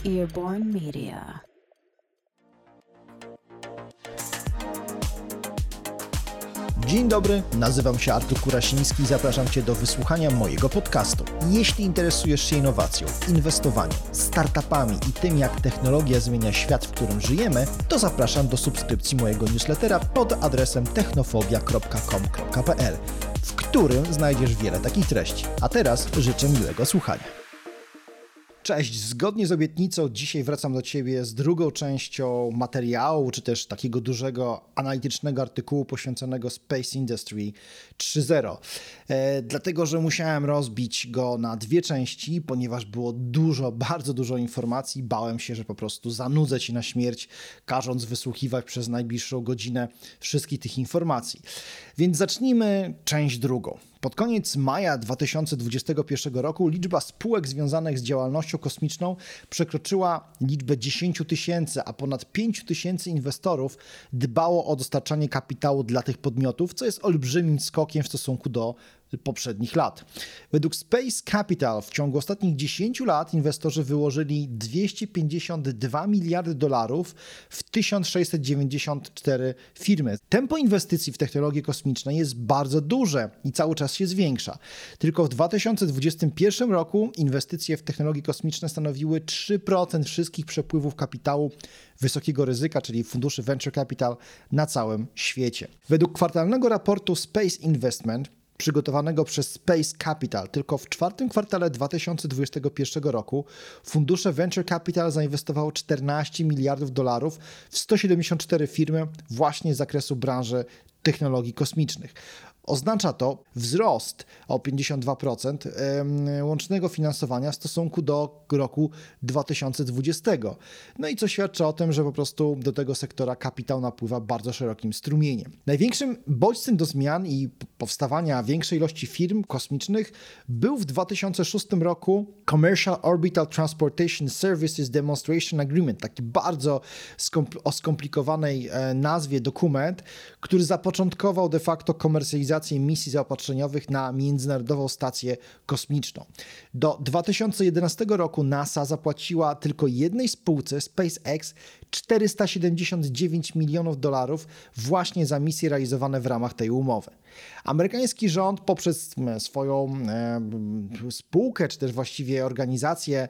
Earborn Media. Dzień dobry, nazywam się Artur Kurasiński i zapraszam Cię do wysłuchania mojego podcastu. Jeśli interesujesz się innowacją, inwestowaniem, startupami i tym, jak technologia zmienia świat, w którym żyjemy, to zapraszam do subskrypcji mojego newslettera pod adresem technofobia.com.pl, w którym znajdziesz wiele takich treści. A teraz życzę miłego słuchania. Cześć, zgodnie z obietnicą dzisiaj wracam do Ciebie z drugą częścią materiału, czy też takiego dużego analitycznego artykułu poświęconego Space Industry 3.0. Dlatego, że musiałem rozbić go na dwie części, ponieważ było bardzo dużo informacji. Bałem się, że po prostu zanudzę Cię na śmierć, każąc wysłuchiwać przez najbliższą godzinę wszystkich tych informacji. Więc zacznijmy część drugą. Pod koniec maja 2021 roku liczba spółek związanych z działalnością kosmiczną przekroczyła liczbę 10 000, a ponad 5 000 inwestorów dbało o dostarczanie kapitału dla tych podmiotów, co jest olbrzymim skokiem w stosunku do poprzednich lat. Według Space Capital w ciągu ostatnich 10 lat inwestorzy wyłożyli $252 miliardy w 1694 firmy. Tempo inwestycji w technologie kosmiczne jest bardzo duże i cały czas się zwiększa. Tylko w 2021 roku inwestycje w technologie kosmiczne stanowiły 3% wszystkich przepływów kapitału wysokiego ryzyka, czyli funduszy venture capital na całym świecie. Według kwartalnego raportu Space Investment przygotowanego przez Space Capital, tylko w czwartym kwartale 2021 roku fundusze Venture Capital zainwestowało $14 miliardów w 174 firmy właśnie z zakresu branży technologii kosmicznych. Oznacza to wzrost o 52% łącznego finansowania w stosunku do roku 2020. No i co świadczy o tym, że po prostu do tego sektora kapitał napływa bardzo szerokim strumieniem. Największym bodźcem do zmian i powstawania większej ilości firm kosmicznych był w 2006 roku Commercial Orbital Transportation Services Demonstration Agreement, taki bardzo o skomplikowanej nazwie dokument, który zapoczątkował de facto komercjalizację misji zaopatrzeniowych na Międzynarodową Stację Kosmiczną. Do 2011 roku NASA zapłaciła tylko jednej spółce, SpaceX, $479 milionów właśnie za misje realizowane w ramach tej umowy. Amerykański rząd poprzez swoją spółkę, czy też właściwie organizację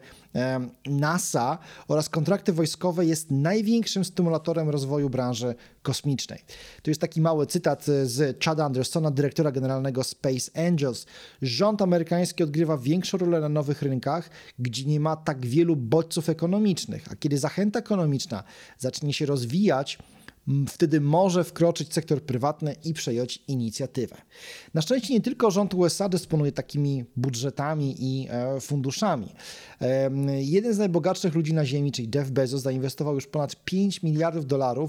NASA oraz kontrakty wojskowe jest największym stymulatorem rozwoju branży kosmicznej. Tu jest taki mały cytat z Chada Andersona, dyrektora generalnego Space Angels. Rząd amerykański odgrywa większą rolę na nowych rynkach, gdzie nie ma tak wielu bodźców ekonomicznych, a kiedy zachęta ekonomiczna zacznie się rozwijać, wtedy może wkroczyć sektor prywatny i przejąć inicjatywę. Na szczęście nie tylko rząd USA dysponuje takimi budżetami i funduszami. Jeden z najbogatszych ludzi na Ziemi, czyli Jeff Bezos, zainwestował już ponad $5 miliardów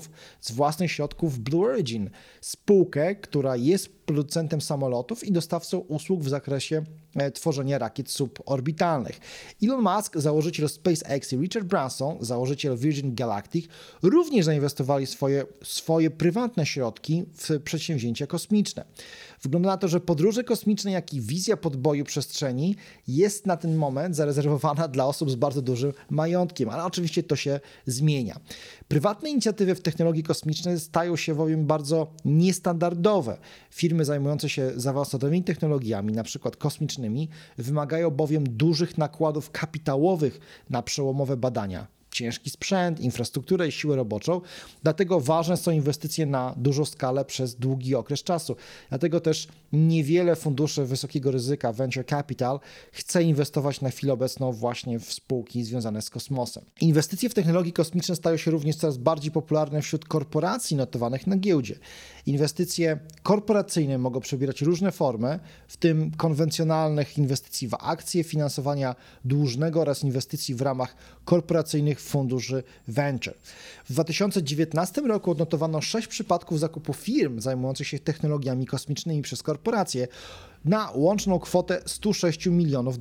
z własnych środków w Blue Origin, spółkę, która jest producentem samolotów i dostawcą usług w zakresie tworzenia rakiet suborbitalnych. Elon Musk, założyciel SpaceX i Richard Branson, założyciel Virgin Galactic, również zainwestowali swoje prywatne środki w przedsięwzięcia kosmiczne. Wygląda na to, że podróże kosmiczne, jak i wizja podboju przestrzeni jest na ten moment zarezerwowana dla osób z bardzo dużym majątkiem, ale oczywiście to się zmienia. Prywatne inicjatywy w technologii kosmicznej stają się bowiem bardzo niestandardowe. Firmy zajmujące się zaawansowanymi technologiami, na przykład kosmicznymi, wymagają bowiem dużych nakładów kapitałowych na przełomowe badania. Ciężki sprzęt, infrastrukturę i siłę roboczą. Dlatego ważne są inwestycje na dużą skalę przez długi okres czasu. Dlatego też niewiele funduszy wysokiego ryzyka venture capital chce inwestować na chwilę obecną właśnie w spółki związane z kosmosem. Inwestycje w technologie kosmiczne stają się również coraz bardziej popularne wśród korporacji notowanych na giełdzie. Inwestycje korporacyjne mogą przybierać różne formy, w tym konwencjonalnych inwestycji w akcje, finansowania dłużnego oraz inwestycji w ramach korporacyjnych funduszy venture. W 2019 roku odnotowano 6 przypadków zakupu firm zajmujących się technologiami kosmicznymi przez korporacje na łączną kwotę $106 milionów.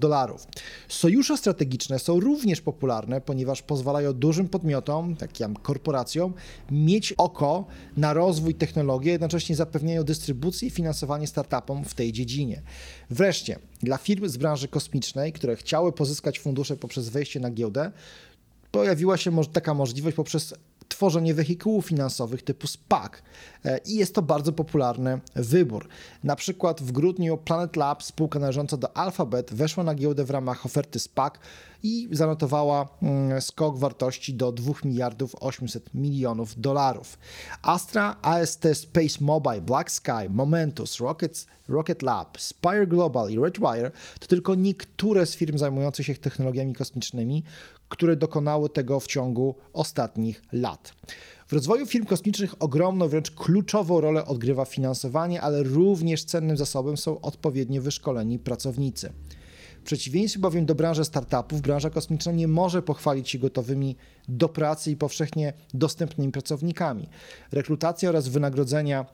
Sojusze strategiczne są również popularne, ponieważ pozwalają dużym podmiotom, takim jak korporacjom, mieć oko na rozwój technologii, jednocześnie zapewniają dystrybucję i finansowanie startupom w tej dziedzinie. Wreszcie, dla firm z branży kosmicznej, które chciały pozyskać fundusze poprzez wejście na giełdę, pojawiła się taka możliwość poprzez tworzenie wehikułów finansowych typu SPAC i jest to bardzo popularny wybór. Na przykład w grudniu Planet Labs, spółka należąca do Alphabet, weszła na giełdę w ramach oferty SPAC i zanotowała skok wartości do 2 miliardów 800 milionów dolarów. Astra, AST Space Mobile, Black Sky, Momentus, Rocket Lab, Spire Global i Redwire to tylko niektóre z firm zajmujących się technologiami kosmicznymi, które dokonały tego w ciągu ostatnich lat. W rozwoju firm kosmicznych ogromną, wręcz kluczową rolę odgrywa finansowanie, ale również cennym zasobem są odpowiednio wyszkoleni pracownicy. W przeciwieństwie bowiem do branży startupów, branża kosmiczna nie może pochwalić się gotowymi do pracy i powszechnie dostępnymi pracownikami. Rekrutacja oraz wynagrodzenia,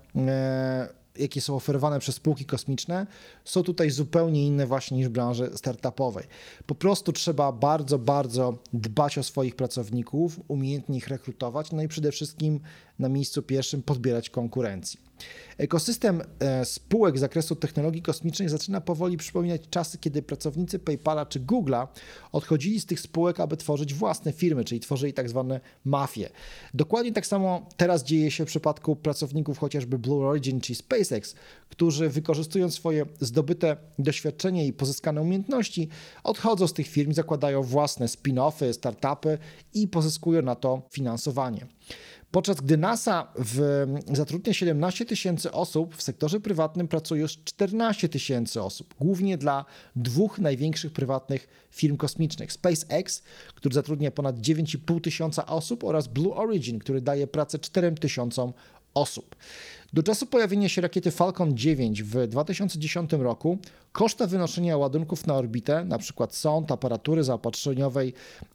jakie są oferowane przez spółki kosmiczne, są tutaj zupełnie inne właśnie niż w branży startupowej. Po prostu trzeba bardzo, bardzo dbać o swoich pracowników, umiejętnie ich rekrutować, no i przede wszystkim na miejscu pierwszym podbierać konkurencji. Ekosystem spółek z zakresu technologii kosmicznej zaczyna powoli przypominać czasy, kiedy pracownicy PayPala czy Google'a odchodzili z tych spółek, aby tworzyć własne firmy, czyli tworzyli tak zwane mafie. Dokładnie tak samo teraz dzieje się w przypadku pracowników chociażby Blue Origin czy SpaceX, którzy wykorzystując swoje zdobyte doświadczenie i pozyskane umiejętności, odchodzą z tych firm, zakładają własne spin-offy, startupy i pozyskują na to finansowanie. Podczas gdy NASA zatrudnia 17 tysięcy osób, w sektorze prywatnym pracuje już 14 tysięcy osób, głównie dla dwóch największych prywatnych firm kosmicznych. SpaceX, który zatrudnia ponad 9,5 tysiąca osób oraz Blue Origin, który daje pracę 4 tysiącom osób. Do czasu pojawienia się rakiety Falcon 9 w 2010 roku koszta wynoszenia ładunków na orbitę, np. sond, aparatury zaopatrzeniowej,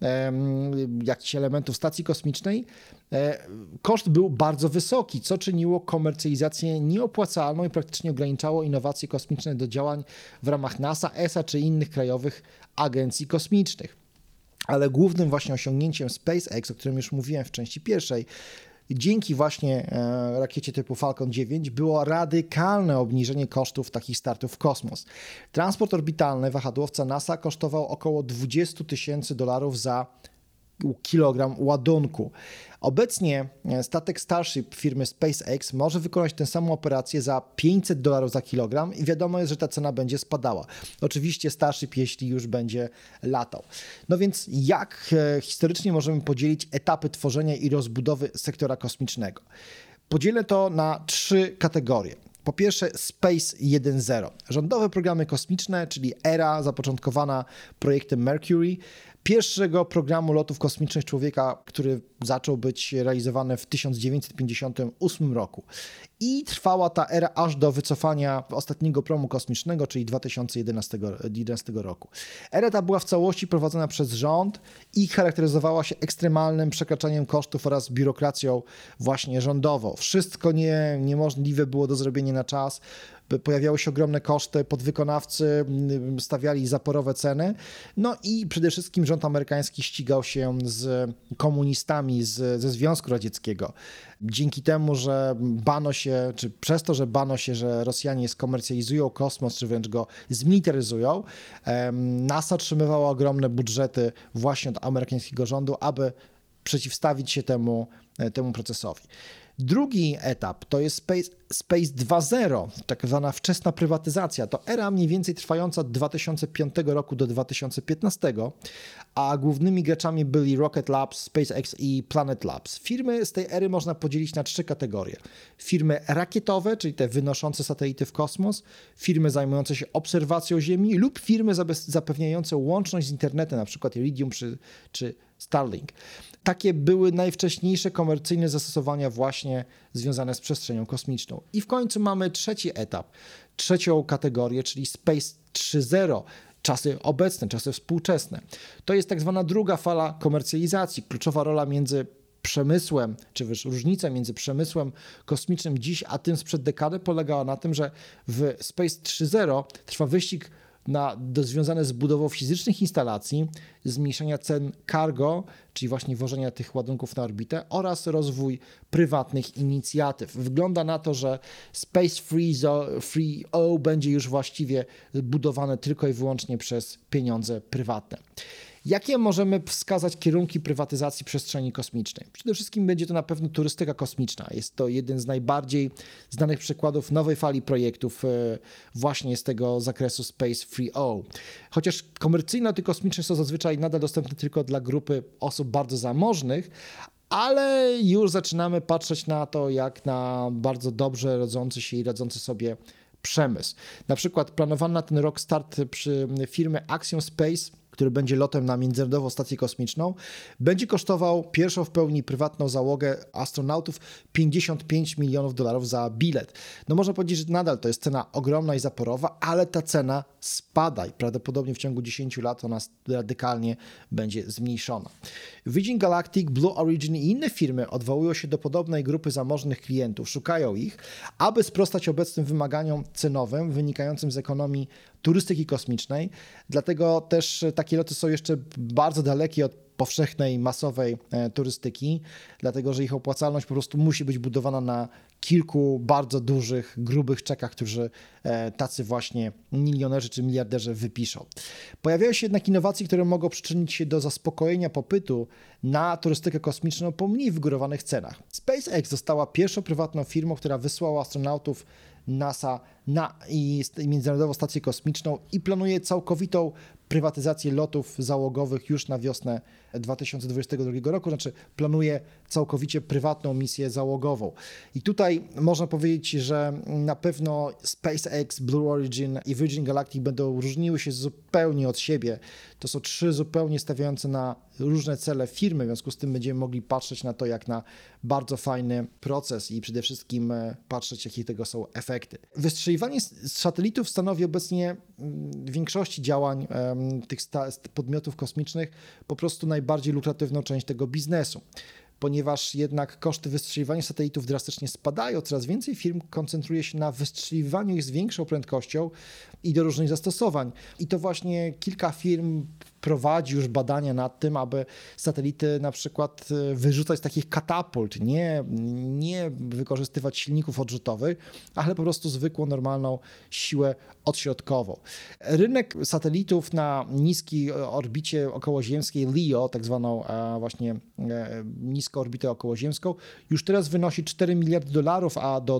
jakichś elementów stacji kosmicznej, koszt był bardzo wysoki, co czyniło komercjalizację nieopłacalną i praktycznie ograniczało innowacje kosmiczne do działań w ramach NASA, ESA czy innych krajowych agencji kosmicznych. Ale głównym właśnie osiągnięciem SpaceX, o którym już mówiłem w części pierwszej, dzięki właśnie rakiecie typu Falcon 9 było radykalne obniżenie kosztów takich startów w kosmos. Transport orbitalny wahadłowca NASA kosztował około $20,000 za kilogram ładunku. Obecnie statek Starship firmy SpaceX może wykonać tę samą operację za $500 za kilogram i wiadomo jest, że ta cena będzie spadała. Oczywiście Starship, jeśli już będzie latał. No więc jak historycznie możemy podzielić etapy tworzenia i rozbudowy sektora kosmicznego? Podzielę to na 3 kategorie. Po pierwsze Space 1.0. Rządowe programy kosmiczne, czyli ERA zapoczątkowana projektem Mercury, pierwszego programu lotów kosmicznych człowieka, który zaczął być realizowany w 1958 roku. I trwała ta era aż do wycofania ostatniego promu kosmicznego, czyli 2011 roku. Era ta była w całości prowadzona przez rząd i charakteryzowała się ekstremalnym przekraczaniem kosztów oraz biurokracją właśnie rządową. Wszystko niemożliwe było do zrobienia na czas. Pojawiały się ogromne koszty, podwykonawcy stawiali zaporowe ceny, no i przede wszystkim rząd amerykański ścigał się z komunistami ze Związku Radzieckiego. Dzięki temu, że bano się, czy przez to, że bano się, że Rosjanie skomercjalizują kosmos, czy wręcz go zmilitaryzują, NASA otrzymywała ogromne budżety właśnie od amerykańskiego rządu, aby przeciwstawić się temu procesowi. Drugi etap to jest Space 2.0, tak zwana wczesna prywatyzacja. To era mniej więcej trwająca od 2005 roku do 2015, a głównymi graczami byli Rocket Labs, SpaceX i Planet Labs. Firmy z tej ery można podzielić na 3 kategorie. Firmy rakietowe, czyli te wynoszące satelity w kosmos, firmy zajmujące się obserwacją Ziemi lub firmy zapewniające łączność z internetem, na przykład Iridium czy Starlink. Takie były najwcześniejsze komercyjne zastosowania właśnie związane z przestrzenią kosmiczną. I w końcu mamy trzeci etap, trzecią kategorię, czyli Space 3.0, czasy obecne, czasy współczesne. To jest tak zwana druga fala komercjalizacji, kluczowa rola między przemysłem, czy też różnica między przemysłem kosmicznym dziś, a tym sprzed dekady polegała na tym, że w Space 3.0 trwa wyścig związane z budową fizycznych instalacji, zmniejszenia cen cargo, czyli właśnie wożenia tych ładunków na orbitę oraz rozwój prywatnych inicjatyw. Wygląda na to, że Space 3.0 będzie już właściwie budowane tylko i wyłącznie przez pieniądze prywatne. Jakie możemy wskazać kierunki prywatyzacji przestrzeni kosmicznej? Przede wszystkim będzie to na pewno turystyka kosmiczna. Jest to jeden z najbardziej znanych przykładów nowej fali projektów właśnie z tego zakresu Space 3.0. Chociaż komercyjne loty kosmiczne są zazwyczaj nadal dostępne tylko dla grupy osób bardzo zamożnych, ale już zaczynamy patrzeć na to jak na bardzo dobrze rodzący się i radzący sobie przemysł. Na przykład planowany na ten rok start przy firmy Axiom Space, który będzie lotem na Międzynarodową Stację Kosmiczną, będzie kosztował pierwszą w pełni prywatną załogę astronautów $55 milionów za bilet. No można powiedzieć, że nadal to jest cena ogromna i zaporowa, ale ta cena spada i prawdopodobnie w ciągu 10 lat ona radykalnie będzie zmniejszona. Virgin Galactic, Blue Origin i inne firmy odwołują się do podobnej grupy zamożnych klientów, szukają ich, aby sprostać obecnym wymaganiom cenowym wynikającym z ekonomii turystyki kosmicznej. Dlatego też takie loty są jeszcze bardzo dalekie od powszechnej, masowej turystyki, dlatego że ich opłacalność po prostu musi być budowana na kilku bardzo dużych, grubych czekach, którzy tacy właśnie milionerzy czy miliarderzy wypiszą. Pojawiają się jednak innowacje, które mogą przyczynić się do zaspokojenia popytu na turystykę kosmiczną po mniej wygórowanych cenach. SpaceX została pierwszą prywatną firmą, która wysłała astronautów NASA na Międzynarodową Stację Kosmiczną i planuje całkowitą prywatyzację lotów załogowych już na wiosnę 2022 roku, znaczy planuje całkowicie prywatną misję załogową. I tutaj można powiedzieć, że na pewno SpaceX, Blue Origin i Virgin Galactic będą różniły się zupełnie od siebie. To są trzy zupełnie stawiające na różne cele firmy, w związku z tym będziemy mogli patrzeć na to jak na bardzo fajny proces i przede wszystkim patrzeć, jakie tego są efekty. Wystrzeliwanie satelitów stanowi obecnie w większości działań tych podmiotów kosmicznych po prostu najbardziej lukratywną część tego biznesu. Ponieważ jednak koszty wystrzeliwania satelitów drastycznie spadają, coraz więcej firm koncentruje się na wystrzeliwaniu ich z większą prędkością i do różnych zastosowań. I to właśnie kilka firm prowadzi już badania nad tym, aby satelity na przykład wyrzucać z takich katapult, nie wykorzystywać silników odrzutowych, ale po prostu zwykłą, normalną siłę odśrodkową. Rynek satelitów na niskiej orbicie okołoziemskiej LEO, tak zwaną właśnie niską orbitę okołoziemską, już teraz wynosi $4 miliardy, a do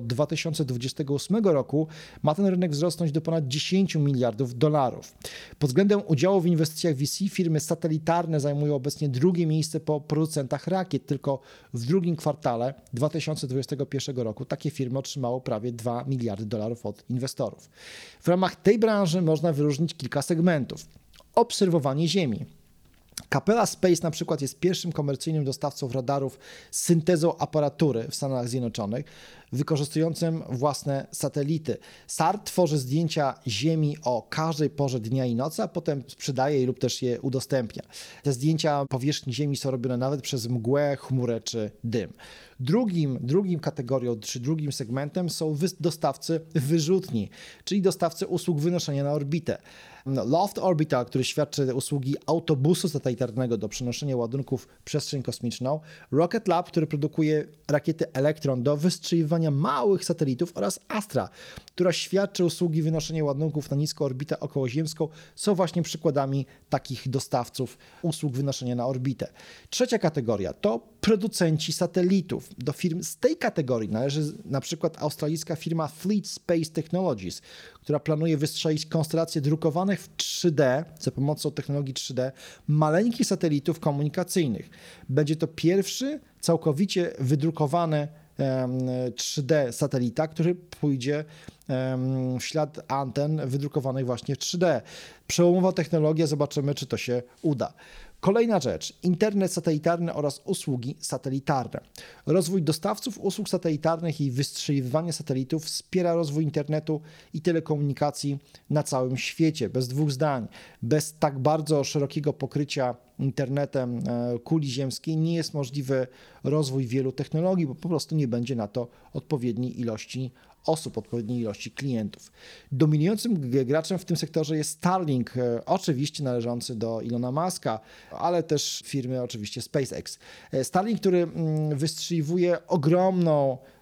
2028 roku ma ten rynek wzrosnąć do ponad $10 miliardów. Pod względem udziału w inwestycjach VC firmy satelitarne zajmują obecnie drugie miejsce po producentach rakiet. Tylko w drugim kwartale 2021 roku takie firmy otrzymało prawie $2 miliardy od inwestorów. W ramach tej branży można wyróżnić kilka segmentów. Obserwowanie Ziemi. Capella Space na przykład jest pierwszym komercyjnym dostawcą radarów z syntezą aparatury w Stanach Zjednoczonych, wykorzystującym własne satelity. SAR tworzy zdjęcia Ziemi o każdej porze dnia i nocy, a potem sprzedaje je lub też je udostępnia. Te zdjęcia powierzchni Ziemi są robione nawet przez mgłę, chmurę czy dym. Drugim kategorią, czy drugim segmentem są dostawcy wyrzutni, czyli dostawcy usług wynoszenia na orbitę. Loft Orbital, który świadczy usługi autobusu satelitarnego do przenoszenia ładunków w przestrzeń kosmiczną, Rocket Lab, który produkuje rakiety Electron do wystrzeliwania małych satelitów oraz Astra, która świadczy usługi wynoszenia ładunków na niską orbitę okołoziemską, są właśnie przykładami takich dostawców usług wynoszenia na orbitę. Trzecia kategoria to producenci satelitów. Do firm z tej kategorii należy na przykład australijska firma Fleet Space Technologies, która planuje wystrzelić konstelacje drukowanych w 3D za pomocą technologii 3D maleńkich satelitów komunikacyjnych. Będzie to pierwszy całkowicie wydrukowany 3D satelita, który pójdzie w ślad anten wydrukowanych właśnie w 3D. Przełomowa technologia, zobaczymy, czy to się uda. Kolejna rzecz, internet satelitarny oraz usługi satelitarne. Rozwój dostawców usług satelitarnych i wystrzeliwanie satelitów wspiera rozwój internetu i telekomunikacji na całym świecie. Bez dwóch zdań, bez tak bardzo szerokiego pokrycia internetem kuli ziemskiej nie jest możliwy rozwój wielu technologii, bo po prostu nie będzie na to odpowiedniej ilości osób, odpowiedniej ilości klientów. Dominującym graczem w tym sektorze jest Starlink, oczywiście należący do Elona Muska, ale też firmy oczywiście SpaceX. Starlink, który wystrzeliwuje ogromną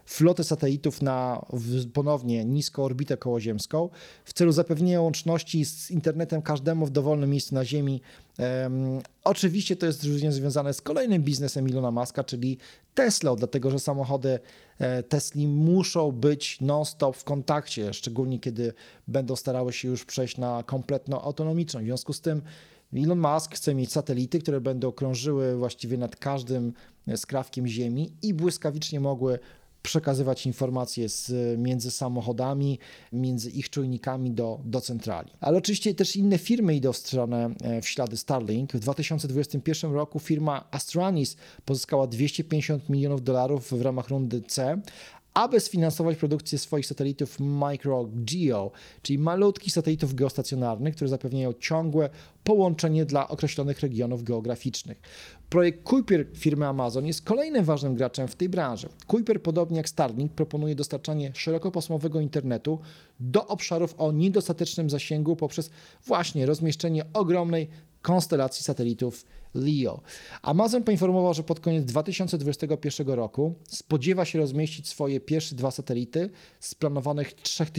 flotę satelitów na ponownie niską orbitę kołoziemską w celu zapewnienia łączności z internetem każdemu w dowolnym miejscu na Ziemi. Oczywiście to jest również związane z kolejnym biznesem Elona Muska, czyli Teslą, dlatego że samochody Tesli muszą być non-stop w kontakcie, szczególnie kiedy będą starały się już przejść na kompletną autonomiczną. W związku z tym Elon Musk chce mieć satelity, które będą krążyły właściwie nad każdym skrawkiem Ziemi i błyskawicznie mogły przekazywać informacje między samochodami, między ich czujnikami do centrali. Ale oczywiście też inne firmy idą w ślady Starlink. W 2021 roku firma Astranis pozyskała $250 milionów w ramach rundy C, aby sfinansować produkcję swoich satelitów micro-geo, czyli malutkich satelitów geostacjonarnych, które zapewniają ciągłe połączenie dla określonych regionów geograficznych. Projekt Kuiper firmy Amazon jest kolejnym ważnym graczem w tej branży. Kuiper, podobnie jak Starlink, proponuje dostarczanie szerokopasmowego internetu do obszarów o niedostatecznym zasięgu poprzez właśnie rozmieszczenie ogromnej konstelacji satelitów LEO. Amazon poinformował, że pod koniec 2021 roku spodziewa się rozmieścić swoje pierwsze 2 satelity z planowanych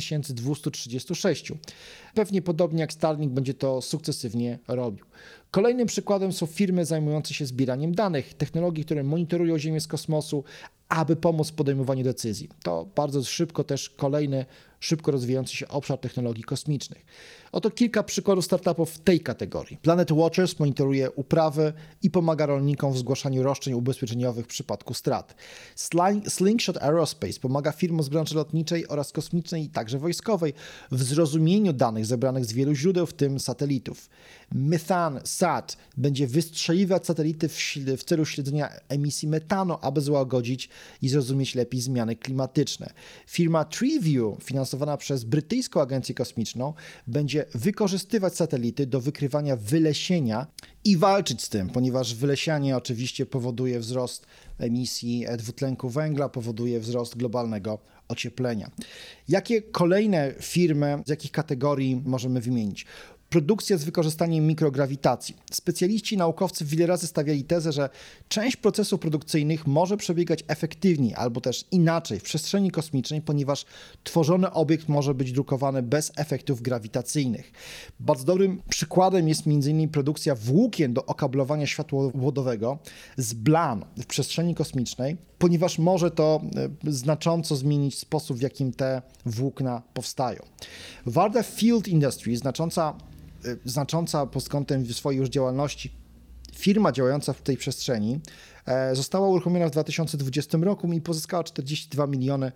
3236. Pewnie podobnie jak Starlink będzie to sukcesywnie robił. Kolejnym przykładem są firmy zajmujące się zbieraniem danych, technologii, które monitorują Ziemię z kosmosu, aby pomóc w podejmowaniu decyzji. To bardzo szybko też kolejny szybko rozwijający się obszar technologii kosmicznych. Oto kilka przykładów startupów w tej kategorii. Planet Watchers monitoruje uprawy i pomaga rolnikom w zgłaszaniu roszczeń ubezpieczeniowych w przypadku strat. Slingshot Aerospace pomaga firmom z branży lotniczej oraz kosmicznej i także wojskowej w zrozumieniu danych zebranych z wielu źródeł, w tym satelitów. MethaneSat będzie wystrzeliwać satelity w celu śledzenia emisji metanu, aby złagodzić i zrozumieć lepiej zmiany klimatyczne. Firma TreeView, finansowana przez brytyjską agencję kosmiczną, będzie wykorzystywać satelity do wykrywania wylesienia i walczyć z tym, ponieważ wylesianie oczywiście powoduje wzrost emisji dwutlenku węgla, powoduje wzrost globalnego ocieplenia. Jakie kolejne firmy, z jakich kategorii możemy wymienić? Produkcja z wykorzystaniem mikrograwitacji. Specjaliści i naukowcy wiele razy stawiali tezę, że część procesów produkcyjnych może przebiegać efektywniej albo też inaczej w przestrzeni kosmicznej, ponieważ tworzony obiekt może być drukowany bez efektów grawitacyjnych. Bardzo dobrym przykładem jest m.in. produkcja włókien do okablowania światłowodowego z blan w przestrzeni kosmicznej, ponieważ może to znacząco zmienić sposób, w jakim te włókna powstają. Varda Field Industries, znacząca pod kątem swojej już działalności firma działająca w tej przestrzeni, została uruchomiona w 2020 roku i pozyskała $42 miliony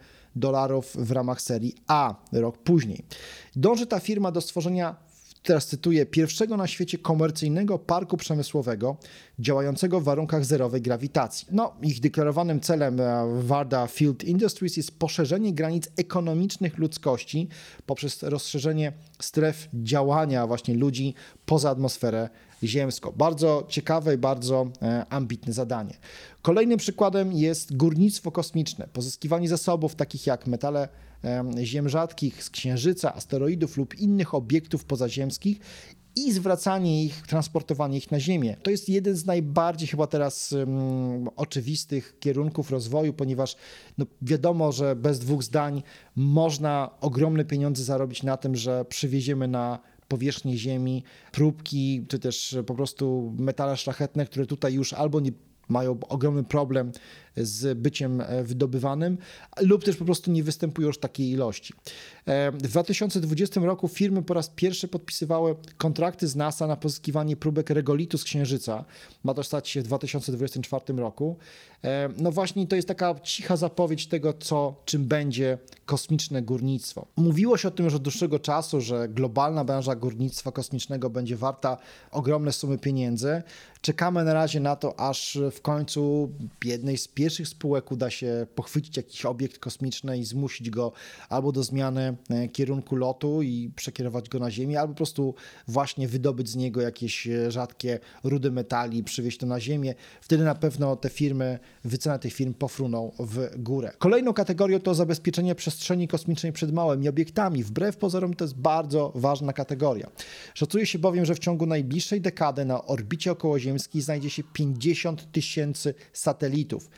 w ramach serii A rok później. Dąży ta firma do stworzenia, teraz cytuję, pierwszego na świecie komercyjnego parku przemysłowego działającego w warunkach zerowej grawitacji. Ich deklarowanym celem Varda Field Industries jest poszerzenie granic ekonomicznych ludzkości poprzez rozszerzenie stref działania właśnie ludzi poza atmosferę ziemską. Bardzo ciekawe i bardzo ambitne zadanie. Kolejnym przykładem jest górnictwo kosmiczne, pozyskiwanie zasobów takich jak metale ziem rzadkich z Księżyca, asteroidów lub innych obiektów pozaziemskich i zwracanie ich, transportowanie ich na Ziemię. To jest jeden z najbardziej chyba teraz oczywistych kierunków rozwoju, ponieważ wiadomo, że bez dwóch zdań można ogromne pieniądze zarobić na tym, że przywieziemy na powierzchnię Ziemi próbki, czy też po prostu metale szlachetne, które tutaj już albo nie mają ogromny problem z byciem wydobywanym, lub też po prostu nie występują już takiej ilości. W 2020 roku firmy po raz pierwszy podpisywały kontrakty z NASA na pozyskiwanie próbek regolitu z Księżyca. Ma to stać się w 2024 roku. Właśnie to jest taka cicha zapowiedź tego, czym będzie kosmiczne górnictwo. Mówiło się o tym już od dłuższego czasu, że globalna branża górnictwa kosmicznego będzie warta ogromne sumy pieniędzy. Czekamy na razie na to, aż w końcu jednej z pierwszych spółek uda się pochwycić jakiś obiekt kosmiczny i zmusić go albo do zmiany kierunku lotu i przekierować go na Ziemię, albo po prostu właśnie wydobyć z niego jakieś rzadkie rudy metali i przywieźć to na Ziemię. Wtedy na pewno wycena tych firm pofruną w górę. Kolejną kategorią to zabezpieczenie przestrzeni kosmicznej przed małymi obiektami. Wbrew pozorom to jest bardzo ważna kategoria. Szacuje się bowiem, że w ciągu najbliższej dekady na orbicie okołoziemskiej znajdzie się 50 000 satelitów.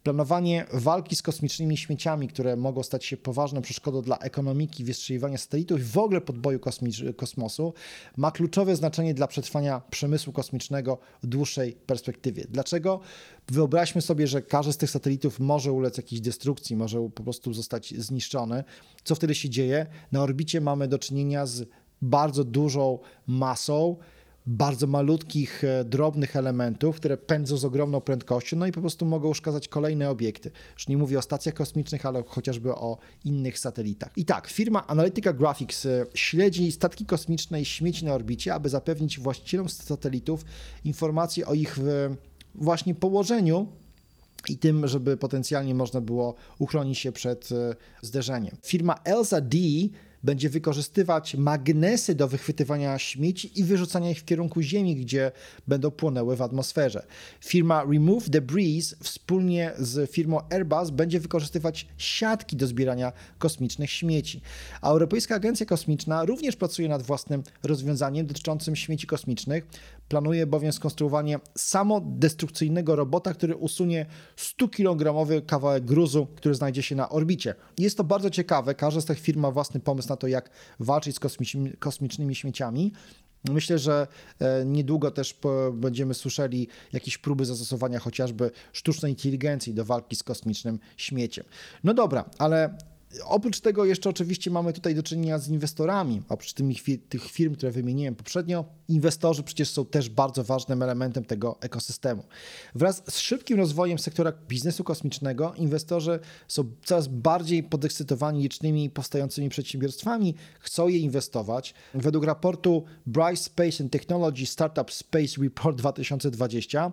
Planowanie walki z kosmicznymi śmieciami, które mogą stać się poważną przeszkodą dla ekonomiki, wystrzeliwania satelitów i w ogóle podboju kosmosu, ma kluczowe znaczenie dla przetrwania przemysłu kosmicznego w dłuższej perspektywie. Dlaczego? Wyobraźmy sobie, że każdy z tych satelitów może ulec jakiejś destrukcji, może po prostu zostać zniszczony. Co wtedy się dzieje? Na orbicie mamy do czynienia z bardzo dużą masą bardzo malutkich, drobnych elementów, które pędzą z ogromną prędkością, no i po prostu mogą uszkadzać kolejne obiekty. Już nie mówię o stacjach kosmicznych, ale chociażby o innych satelitach. I tak, firma Analytica Graphics śledzi statki kosmiczne i śmieci na orbicie, aby zapewnić właścicielom satelitów informacje o ich właśnie położeniu i tym, żeby potencjalnie można było uchronić się przed zderzeniem. Firma ELSA-D będzie wykorzystywać magnesy do wychwytywania śmieci i wyrzucania ich w kierunku Ziemi, gdzie będą płonęły w atmosferze. Firma Remove Debris wspólnie z firmą Airbus będzie wykorzystywać siatki do zbierania kosmicznych śmieci. A Europejska Agencja Kosmiczna również pracuje nad własnym rozwiązaniem dotyczącym śmieci kosmicznych. Planuje bowiem skonstruowanie samodestrukcyjnego robota, który usunie 100-kilogramowy kawałek gruzu, który znajdzie się na orbicie. Jest to bardzo ciekawe. Każda z tych firm ma własny pomysł na to, jak walczyć z kosmicznymi śmieciami. Myślę, że niedługo też będziemy słyszeli jakieś próby zastosowania chociażby sztucznej inteligencji do walki z kosmicznym śmieciem. No dobra, ale oprócz tego jeszcze oczywiście mamy tutaj do czynienia z inwestorami. Oprócz tych firm, które wymieniłem poprzednio, inwestorzy przecież są też bardzo ważnym elementem tego ekosystemu. Wraz z szybkim rozwojem sektora biznesu kosmicznego inwestorzy są coraz bardziej podekscytowani licznymi powstającymi przedsiębiorstwami, chcą je inwestować. Według raportu Bryce Space and Technology Startup Space Report 2020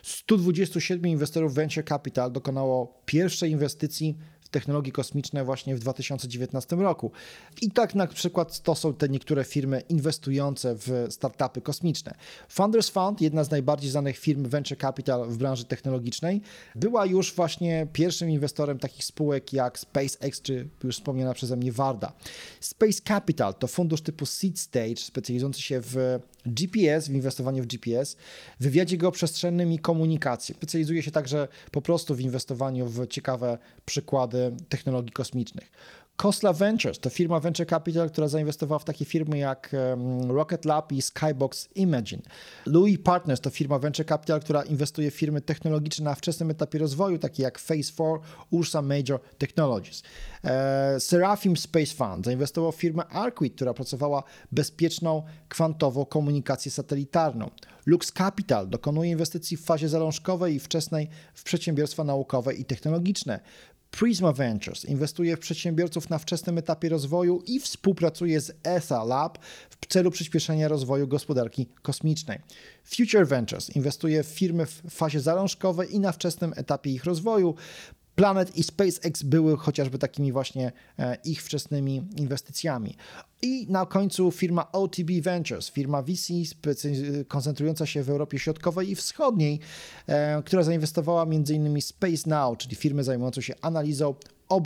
127 inwestorów Venture Capital dokonało pierwszej inwestycji technologie kosmiczne właśnie w 2019 roku. I tak na przykład to są te niektóre firmy inwestujące w startupy kosmiczne. Founders Fund, jedna z najbardziej znanych firm Venture Capital w branży technologicznej, była już właśnie pierwszym inwestorem takich spółek jak SpaceX czy już wspomniana przeze mnie Varda. Space Capital to fundusz typu Seed Stage specjalizujący się w GPS, w inwestowaniu w GPS, wywiadzie geoprzestrzennym i komunikacji. Specjalizuje się także po prostu w inwestowaniu w ciekawe przykłady technologii kosmicznych. Khosla Ventures to firma Venture Capital, która zainwestowała w takie firmy jak Rocket Lab i Skybox Imagine. Louis Partners to firma Venture Capital, która inwestuje w firmy technologiczne na wczesnym etapie rozwoju, takie jak Phase 4, Ursa Major Technologies. Seraphim Space Fund zainwestował w firmę Arquid, która pracowała bezpieczną, kwantową komunikację satelitarną. Lux Capital dokonuje inwestycji w fazie zalążkowej i wczesnej w przedsiębiorstwa naukowe i technologiczne. Prisma Ventures inwestuje w przedsiębiorców na wczesnym etapie rozwoju i współpracuje z ESA Lab w celu przyspieszenia rozwoju gospodarki kosmicznej. Future Ventures inwestuje w firmy w fazie zalążkowej i na wczesnym etapie ich rozwoju. Planet i SpaceX były chociażby takimi właśnie ich wczesnymi inwestycjami. I na końcu firma OTB Ventures, firma VC koncentrująca się w Europie Środkowej i Wschodniej, która zainwestowała m.in. Space Now, czyli firmę zajmującą się analizą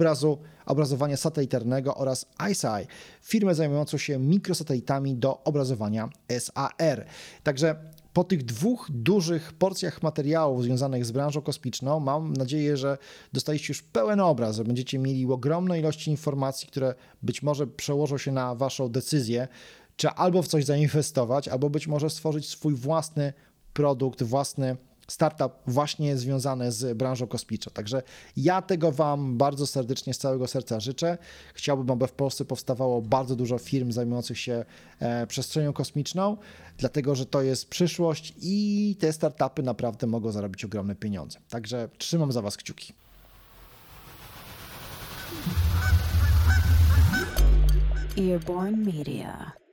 obrazowania satelitarnego oraz ICEYE, firmę zajmującą się mikrosatelitami do obrazowania SAR. Także po tych dwóch dużych porcjach materiałów związanych z branżą kosmiczną mam nadzieję, że dostaliście już pełen obraz, że będziecie mieli ogromne ilości informacji, które być może przełożą się na waszą decyzję, czy albo w coś zainwestować, albo być może stworzyć swój własny produkt, własny startup właśnie związany z branżą kosmiczną. Także ja tego wam bardzo serdecznie z całego serca życzę. Chciałbym, aby w Polsce powstawało bardzo dużo firm zajmujących się przestrzenią kosmiczną, dlatego że to jest przyszłość i te startupy naprawdę mogą zarobić ogromne pieniądze. Także trzymam za was kciuki. Earborn Media.